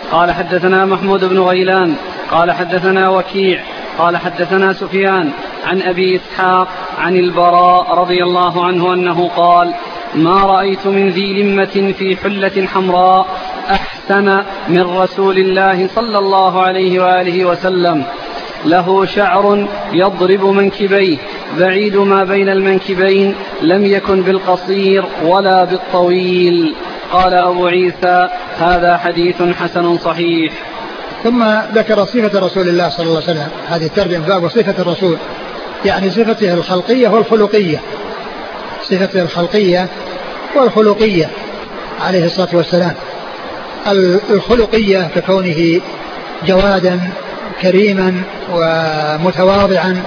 قال حدثنا محمود بن غيلان قال حدثنا وكيع قال حدثنا سفيان عن أبي إسحاق عن البراء رضي الله عنه أنه قال ما رأيت من ذي لمة في حلة حمراء أحسن من رسول الله صلى الله عليه وآله وسلم، له شعر يضرب منكبيه بعيد ما بين المنكبين، لم يكن بالقصير ولا بالطويل. قال أبو عيسى هذا حديث حسن صحيح. ثم ذكر صفة رسول الله صلى الله عليه وسلم، هذه الترجمة باب صفة الرسول، يعني صفته الخلقية والخلقية، صفته الخلقية والخلقية عليه الصلاة والسلام. الخلقية ككونه جوادا كريما ومتواضعا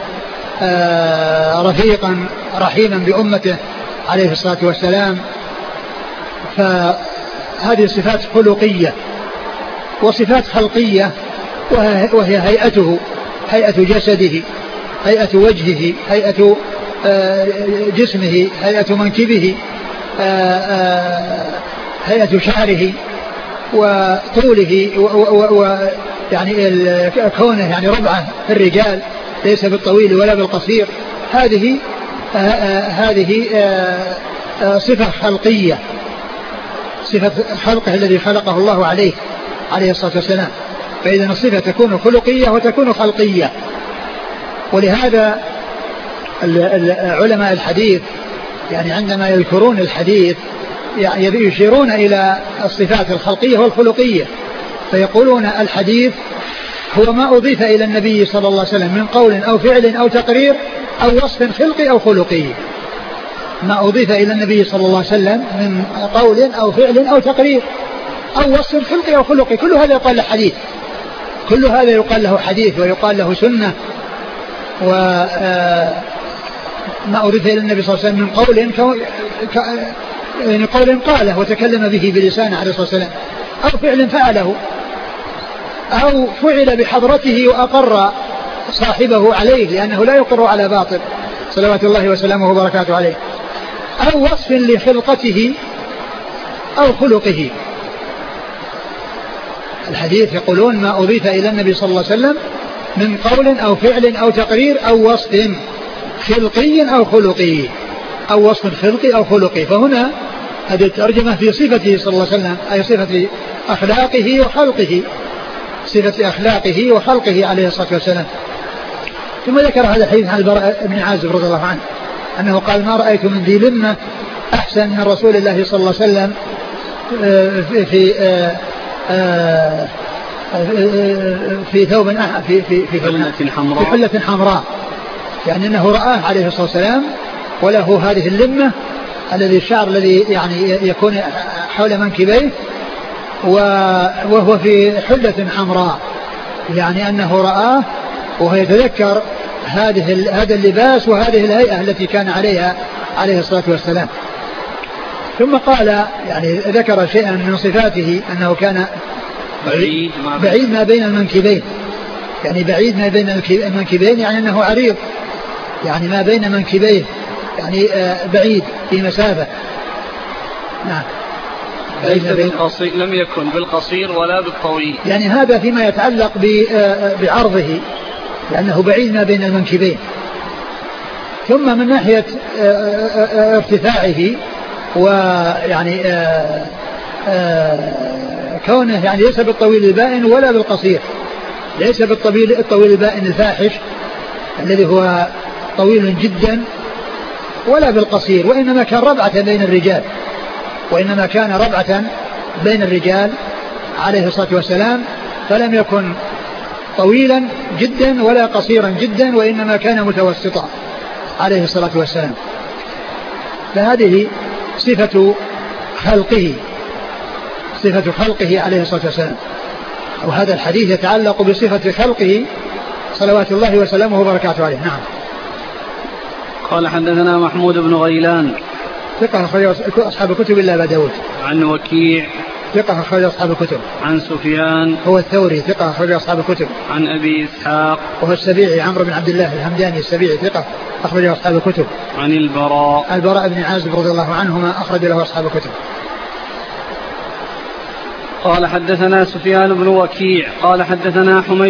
رفيقا رحيما بأمته عليه الصلاة والسلام، فهذه صفات خلقية. وصفات خلقية وهي هيئته، هيئة جسده، هيئة وجهه، هيئة جسمه، هيئة منكبه، هيئة شعره وطوله يعني كونه يعني ربعه في الرجال ليس بالطويل ولا بالقصير. هذه صفة خلقية، صفة خلقه الذي خلقه الله عليه الصلاة والسلام. فإذا الصفة تكون خلقية وتكون خلقية. ولهذا علماء الحديث يعني عندما يذكرون الحديث يعني يشيرون إلى الصفات الخلقية والخلقية، فيقولون الحديث هو ما أضيف إلى النبي صلى الله عليه وسلم من قول أو فعل أو تقرير أو وصف خلقي أو خلقي. ما أضيف إلى النبي صلى الله عليه وسلم من قول أو فعل أو تقرير أو وصف خلقي أو خلقي، كل هذا يقال له حديث، كل هذا يقال له حديث ويقال له سنة. وما أضيف إلى النبي صلى الله عليه وسلم من قول يعني قول قاله وتكلم به بلسانه عليه الصلاة والسلام، أو فعل فعله، أو فعل بحضرته وأقر صاحبه عليه لأنه لا يقر على باطل صلوات الله وسلامه وبركاته عليه، أو وصف لخلقته أو خلقه. الحديث يقولون ما أضيف إلى النبي صلى الله عليه وسلم من قول أو فعل أو تقرير أو وصف خلقي أو خلقي، أو وصف خلقي أو خلقي. فهنا هذه الترجمة في صفته صلى الله عليه وسلم، أي صفة أخلاقه وخلقه، صفة أخلاقه وخلقه عليه الصلاة والسلام. ثم ذكر هذا الحديث عن البراء بن عازب رضي الله عنه أنه قال ما رأيت من ذي لمة أحسن من رسول الله صلى الله عليه وسلم في ثوب في حلة حمراء، يعني أنه رآه عليه الصلاة والسلام وله هذه اللمة الذي الشعر الذي يعني يكون حول منكبيه وهو في حلة حمراء، يعني أنه رآه وهو يتذكر هذا اللباس وهذه الهيئة التي كان عليها عليه الصلاة والسلام. ثم قال يعني ذكر شيئا من صفاته أنه كان بعيد ما بين المنكبين، يعني بعيد ما بين المنكبين يعني أنه عريض، يعني ما بين منكبيه يعني بعيد في مسافة. نعم. لم يكن بالقصير ولا بالطويل، يعني هذا فيما يتعلق بعرضه لأنه بعيد ما بين المنكبين. ثم من ناحية ارتفاعه ويعني كونه يعني ليس بالطويل البائن ولا بالقصير، ليس بالطويل البائن الفاحش الذي هو طويل جدا ولا بالقصير، وإنما كان ربعة بين الرجال، وإنما كان ربعة بين الرجال عليه الصلاة والسلام، فلم يكن طويلا جدا ولا قصيرا جدا، وإنما كان متوسطا عليه الصلاة والسلام. فهذه صفة خلقه، صفة خلقه عليه الصلاة والسلام. وهذا الحديث يتعلق بصفة خلقه صلوات الله وسلامه وبركاته عليه. نعم. قال حدثنا محمود بن غيلان ثقة أخرج أصحاب الكتب إلا أبا داود. عن وكيع ثقة أخرج أصحاب الكتب. عن سفيان هو الثوري ثقة أخرج أصحاب الكتب. عن أبي إسحاق وهو السبيعي عمرو بن عبد الله الهمداني السبيعي ثقة أخرج أصحاب الكتب. عن البراء بن عازب رضي الله عنهما أخرج له أصحاب الكتب. قال حدثنا سفيان بن وكيع قال حدثنا حميد